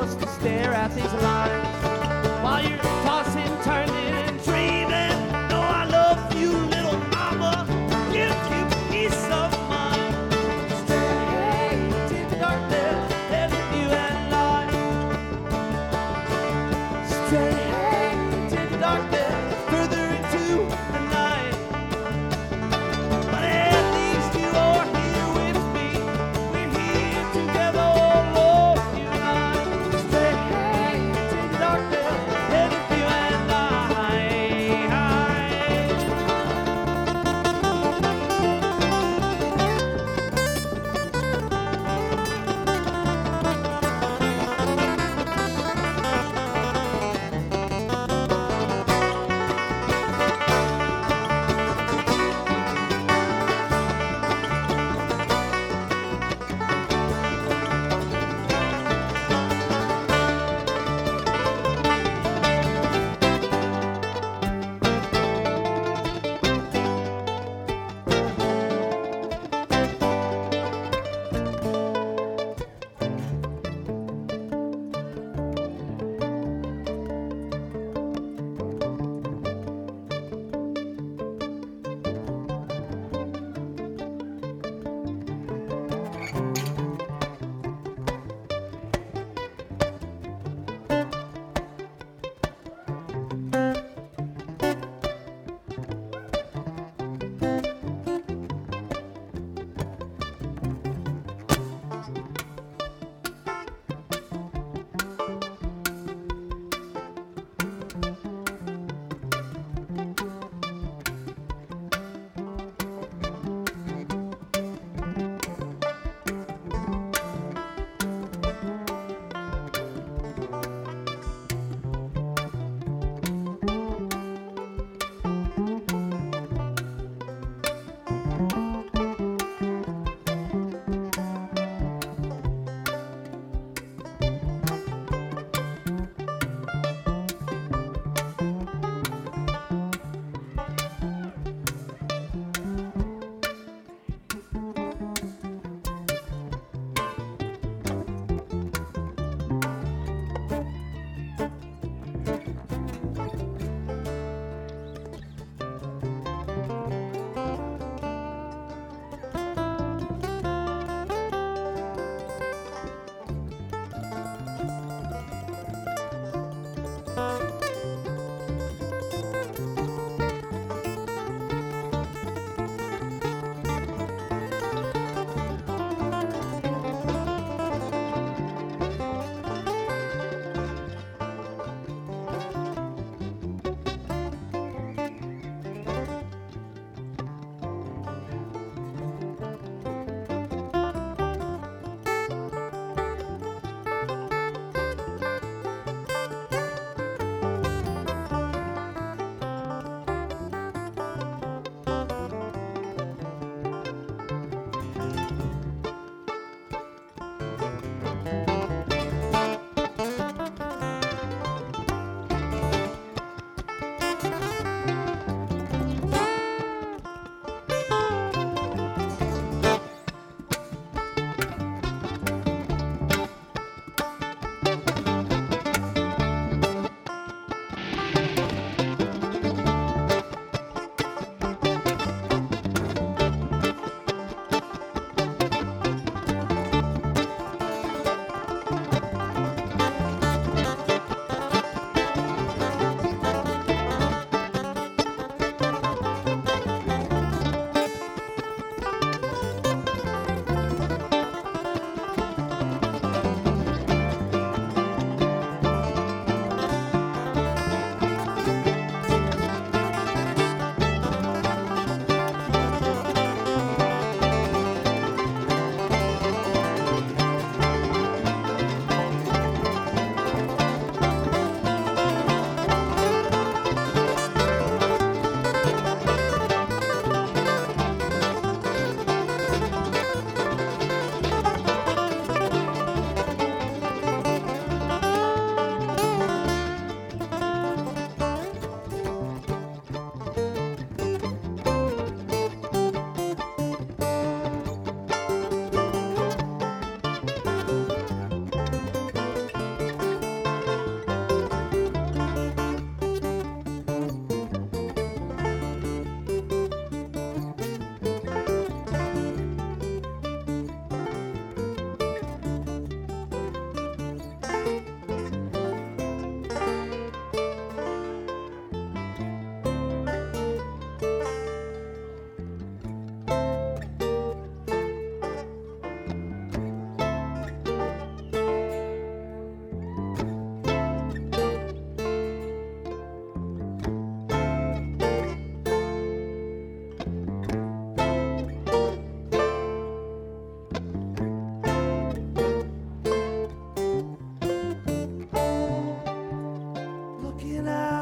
forced to stare at these lines while you're tossing, turning, and dreaming. No, I love you, little mama. Give you peace of mind. Straight into darkness, there with you and lie. Straight into darkness, further into the night. But at least you are here with me. We're here together, oh Lord, you and I. Straight into darkness.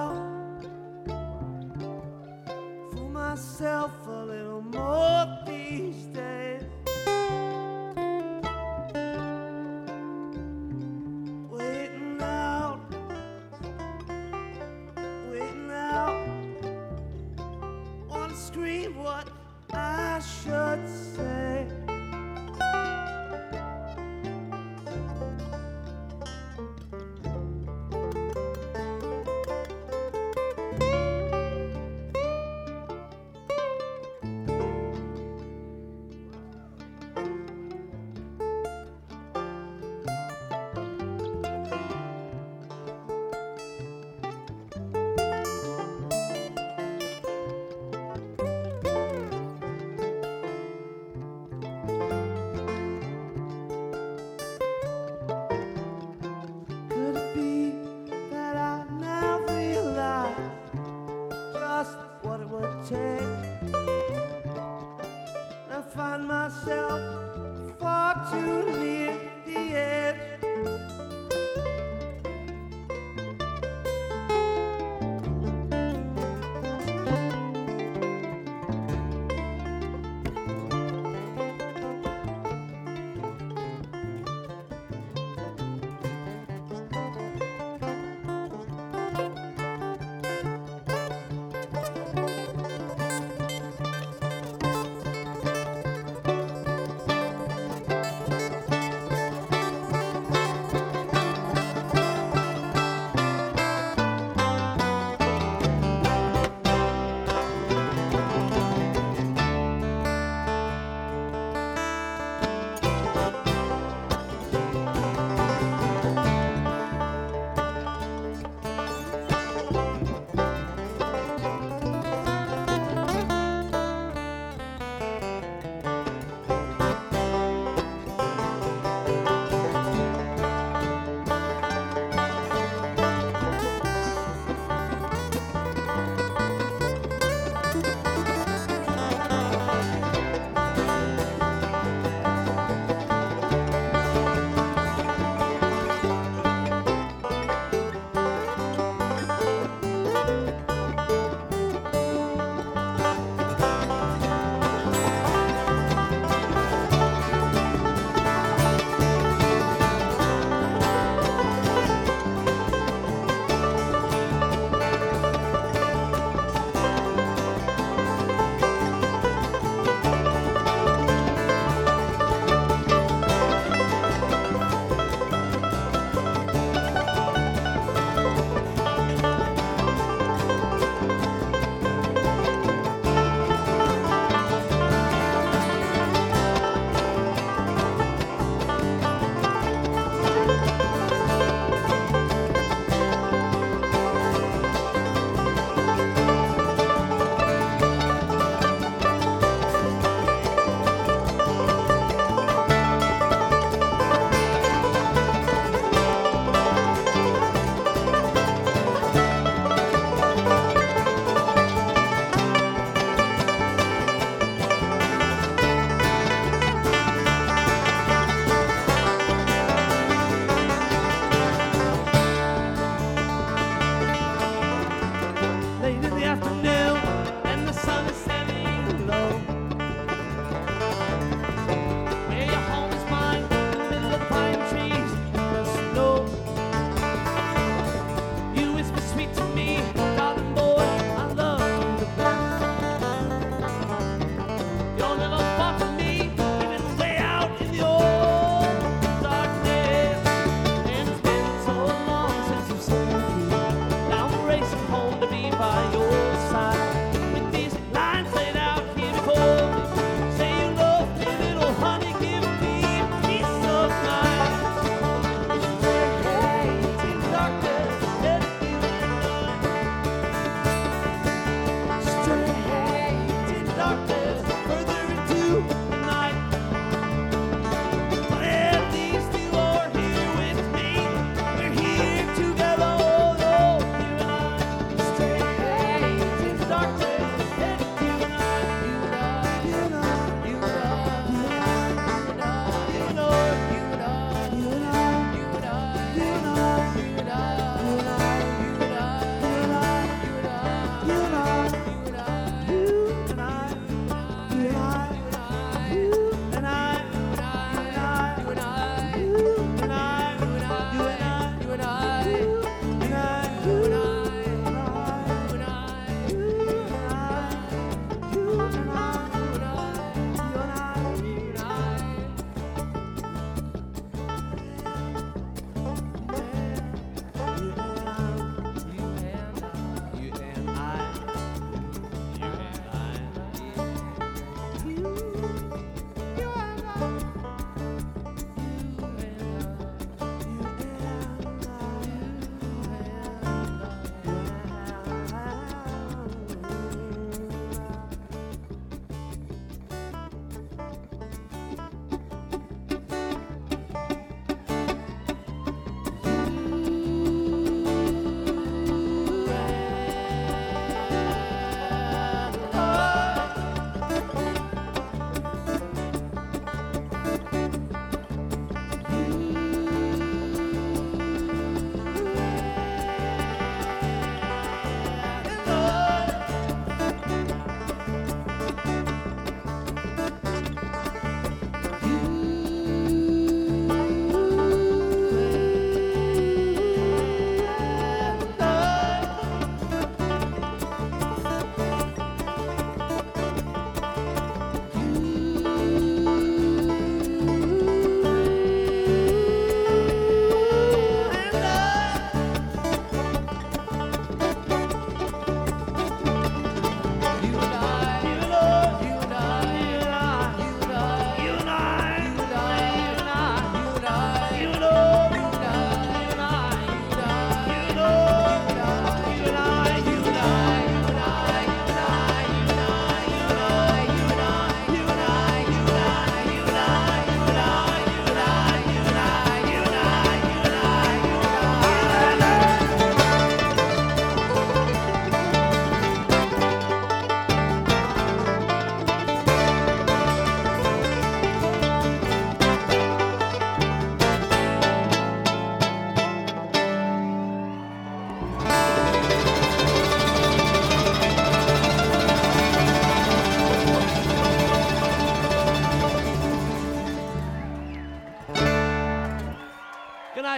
out for myself a little more these days. Waiting out, wanna scream what I should say.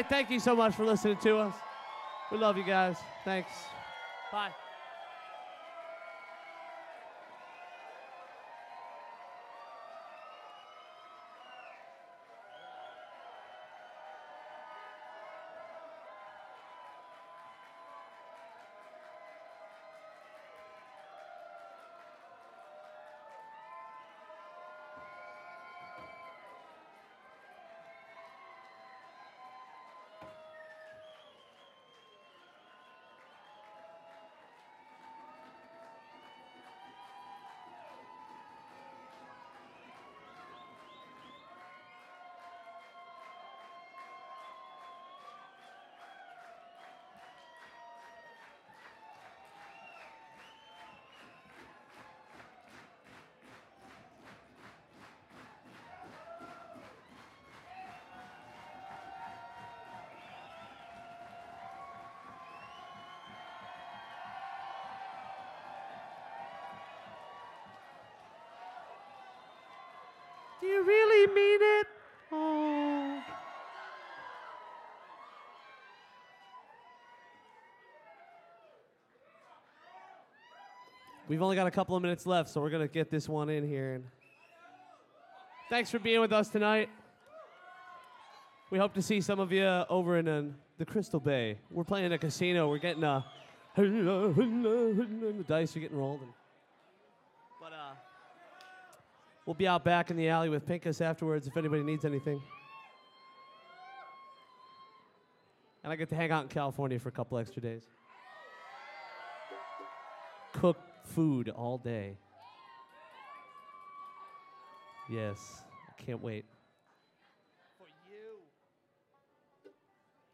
right, thank you so much for listening to us. We love you guys. Thanks. Bye. Do you really mean it? Oh. We've only got a couple of minutes left, so we're going to get this one in here. And thanks for being with us tonight. We hope to see some of you over in the Crystal Bay. We're playing a casino. We're getting the dice are getting rolled. But we'll be out back in the alley with Pinkus afterwards if anybody needs anything. And I get to hang out in California for a couple extra days. Cook food all day. Yes, I can't wait.